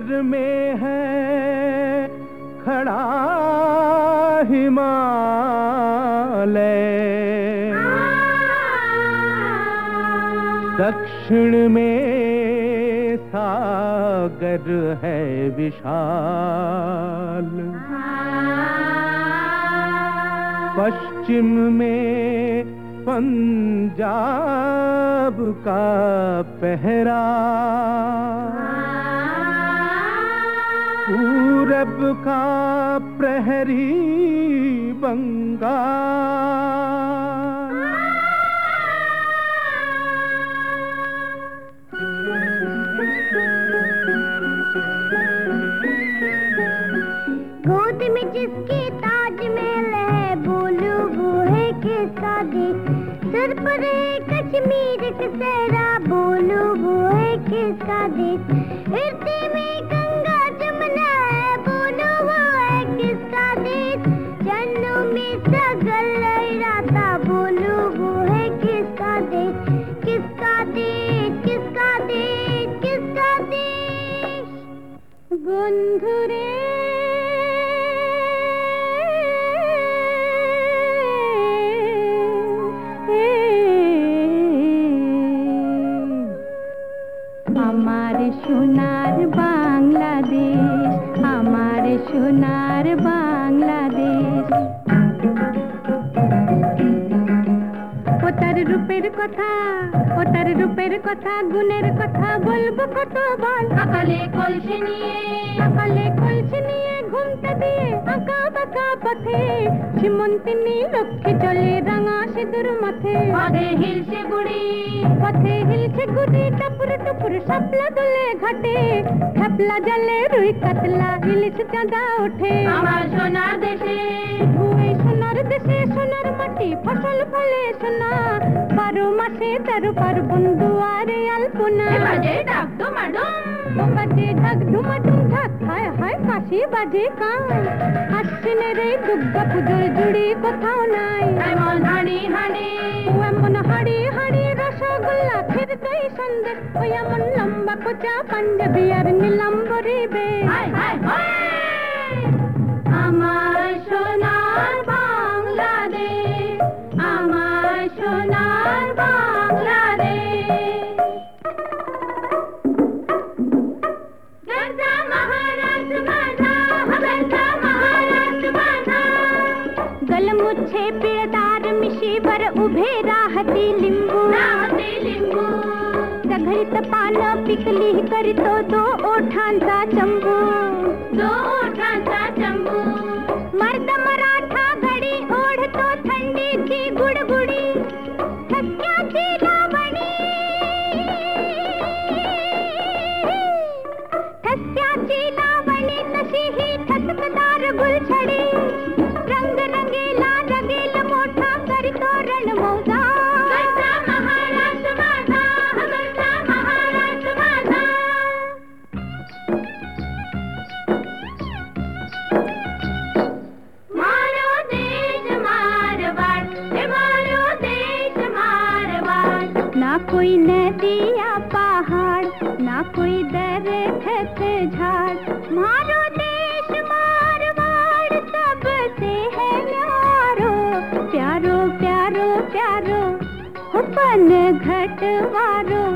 सागर में है खड़ा हिमालय, दक्षिण में सागर है विशाल, पश्चिम में पंजाब का पहरा, पूरब का प्रहरी बंगाल। गोद में जिसके ताजमहल है, बोलो वो है किसका देश। सर पर है कश्मीर का सहरा, बोलो वो है किसका देश। हृदय में गंगा जमुना है, बोलो वो है किसका देश। जन्नों में सागर लहराता, बोलो वो है किसका देश। किसका देश, किसका देश, किसका देश। बंधु रे हमारे सोनार बांग्लादेश, हमारे सोनार बांग्लादेश। ও তার রূপের কথা, ও তার রূপের কথা, গুণের কথা বলবো কত বল। সকালে কলসি নিয়ে ঘুমটা দিয়ে আঁকা বাঁকা পথে, সীমন্তিনী লক্ষ্যে চলে রাঙা সিঁদুর মাথে। পথে হিলছে গুড়ি, টপুর টপুর শাপলা দোলে ঘাটে, খেপলা জলে রুই কাতলা ইলিশ চাঁদা ওঠে। আমার সোনার দেশে, সোনার দেশে সোনার মাটি, ফসল ফলে সোনা, 12 মাসে 13 পার্বণ দুয়ারে আলপনা। বাজে ঢাক ধুমাডুম ঢাক, হায় হায় কাশি বাজে কান। আশ্বিনের এই দুর্গা পুজোর জুড়ি কোথাও নাই। এমন হাড়ি রসগোল্লা, ক্ষীর দই সন্দেশ, ওই এমন লম্বা কোচা পাঞ্জাবি আর নীলাম্বরী বেশ। আমার সোনার বাংলাদেশ, আমার সোনার বাংলাদেশ। গর্জা মহারাষ্ট্র বাঁধা, গর্জা মহারাষ্ট্र बांधा। गलमुच्छे पिळदार मिशीवर उभे राहती लिंबू, सघळीत पानं पिकली करीतो 2 ओठांचा चंबू, मर्द मराठा घडी ओढतो थंडीची गुडगुडी, ठसक्याची लावणी, तशी ही ठसकदार गुलछडी। रंग रंगेला रगेल मोठा करीतो रणमौजा। गरजा महाराष्ट्र माझा, गरजा महाराष्ट्र माझा। मारो देश मारवाड़, मारो देश मारवाड़। ना कोई नदी या पहाड़, ना कोई दरख्त झाड़। मारो देश मारवाड़ सबसे है न्यारो, प्यारो प्यारो प्यारो हो पन घटवारो,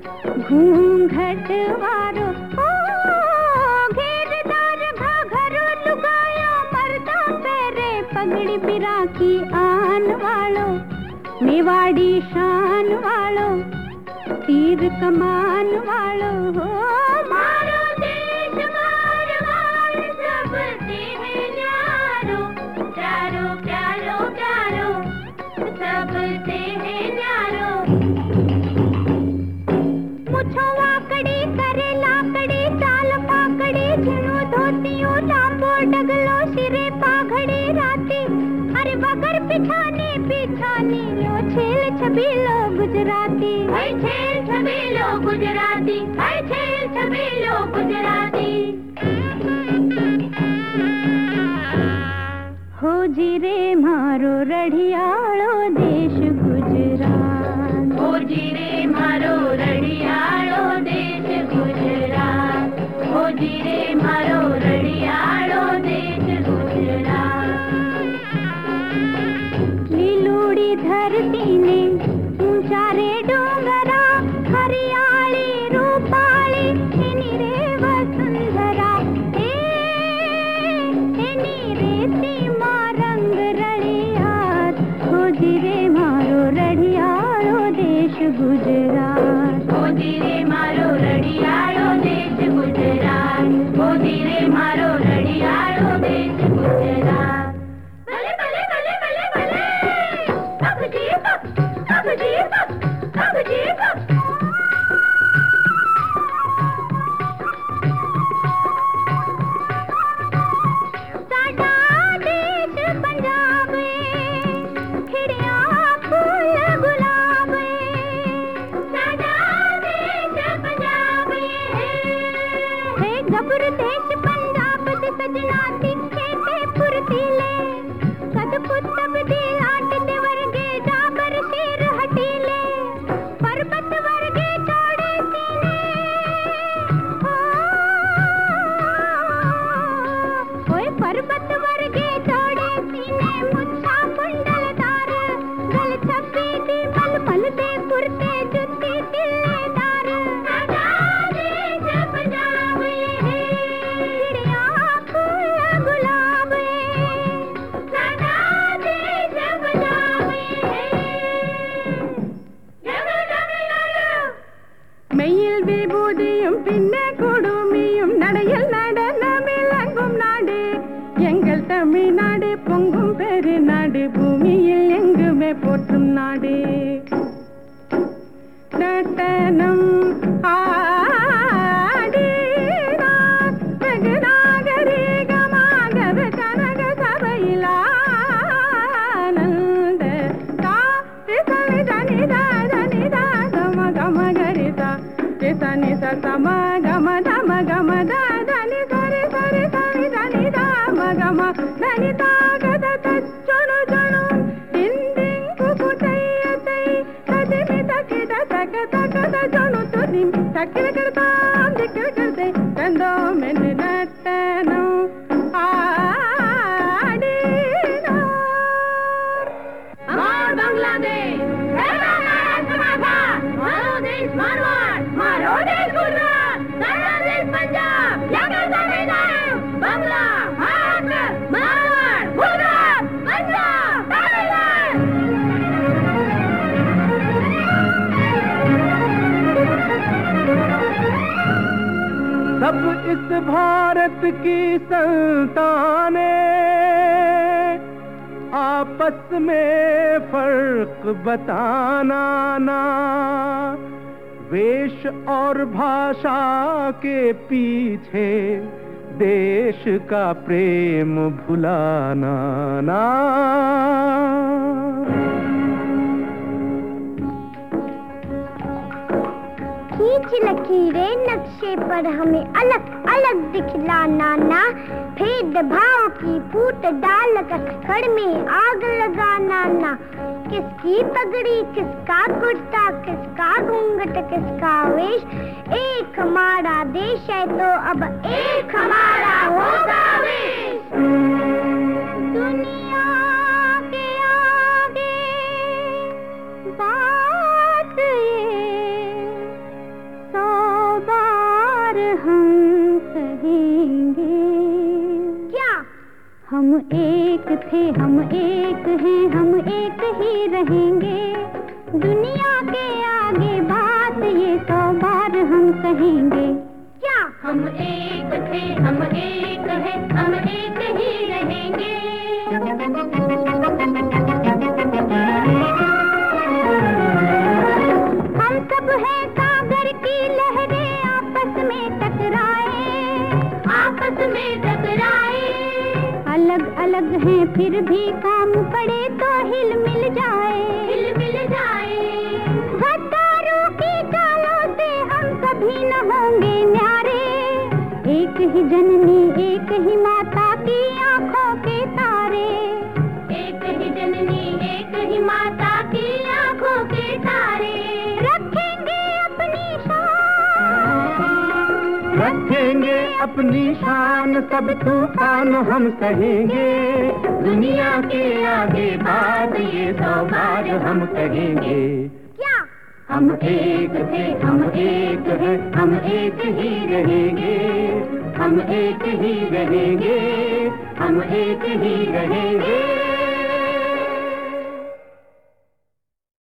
घूंघटवारो। ओ घेरदार घाघरो लुगाया, मर्दा पैरे पगड़ी बिरा की आन वालो, मेवाड़ी शान वालो, तीर कमान वालो। हो मारो देश मारवाड़ सबसे है न्यारो, प्यारो प्यारो प्यारो सबसे है न्यारो। मुछो वाकड़ी करे लाकड़ी, चाल फाकड़ी, झिणो धोतियो लांबो डगलो, सिरे पाघड़ी राती। अरे वगर पिछाने पिछाने लो छेल छबीलो गुजराती, छेल छबीलो गुजराती, छेल छबीलो गुजराती। हो जी रे मारो रढ़ियाळो देश गुजरात, हो जी रे मारो रढ़ियाळो देश गुजरात, हो जी रे मारो रड़ियालो देश गुजरात। लीलूड़ी धरती ने ऊंचा रे डोंगरा, हरियाली रूपाली एनी रे वसुंधरा। एनी रेती मा रंग रड़ियात, खोजी रे मारो रड़ियालो देश गुजरात। खोजी रे मारो रड़ियालो देश गुजरात। खोजी रे मारो रड़ियालो देश गुजरात। भले भले भले भले भले अब जी अब जी अब जी साडा देश पंजाब खिड़िया फूल गुलाब। साडा देश पंजाब है गबर देश पंजाब दे सजना दिखे ते फुर्तीले। कद पुतब दे लाट दे वर्गे जाबर शेर हटीले। पर्वत वर्गे चौड़े सीने ओए पर्वत वर्गे चौड़े सीने। मुच्छा कुंडलदार गल छपी दी मल मल दे कुर्ते जुत्ती तिल्लेदार। साडा देश पंजाब खिड़िया फूल गुलाब। साडा देश पंजाब மெய்யில் விபூதியும் பின்னே கொடுமியும் நடையில் நடனமிலங்கும் நாடு எங்கள் தமிழ்நாடு. பொங்கும் பெரு நாடு, பூமியில் எங்குமே போற்றும் நாடு. நடனம் ஆடினார் வெகு நாகரிகமாகவே கனக சபையில் ஆனந்த தாரி தனிதா தனிதா கம கம கரிதா தனி சம கம தம கம தனி சரி சரி சரி தனி தாம கம தனி தாகத தச்சொணு ஜணு திண்டிங்கு குதையதை ததிமி தக்கிட தக்க தக்கத ஜணு துதி தக்கிட கர்தாம் திக்கிட கர்தே கந்தோ மென் நட்டனோ ஆடினார்। अमर बांग्लादेश मारो देश मारवाड़, मारो देश गुजरात, साडा देश पंजाब यागा तमिलनाडु, बांग्ला महाराष्ट्र मारवाड़ गुजरात पंजाब तमिलनाडु। सब इस भारत की संतानें आपस में फर्क बताना ना। वेश और भाषा के पीछे देश का प्रेम भुलाना ना। खींच लकीरें नक्शे पर हमें अलग अलग दिखलाना ना। भेदभाव की फूट डालकर खड़ में आग लगाना ना। किसकी पगड़ी किसका कुर्ता किसका घूंघट किसका वेश, एक हमारा देश है तो अब एक हमारा होगा वेश। दुनिया के आगे बात ये 100 बार हम कहेंगे। क्या हम एक थे हम एक हैं हम एक ही रहेंगे। दुनिया के आगे बात ये 100 बार हम कहेंगे। क्या हम एक थे हम एक हैं हम एक ही रहेंगे। हम सब हैं सागर की लहरें आपस में टकराए, आपस में टकराए। अलग अलग हैं फिर भी काम पड़े तो हिल मिल जाए, हिल मिल जाए। गद्दारों की चालों से हम सभी न होंगे न्यारे। एक ही जननी एक ही माता की आंखों के तारे। एक ही जननी एक ही माता की आंखों के तारे। रखेंगे अपनी शान रखेंगे अपनी शान, सब तूफान हम सहेंगे, दुनिया के आगे बात ये 100 बार हम कहेंगे। क्या? हम एक थे, हम एक हैं, हम एक ही रहेंगे, हम एक ही रहेंगे, हम एक ही रहेंगे।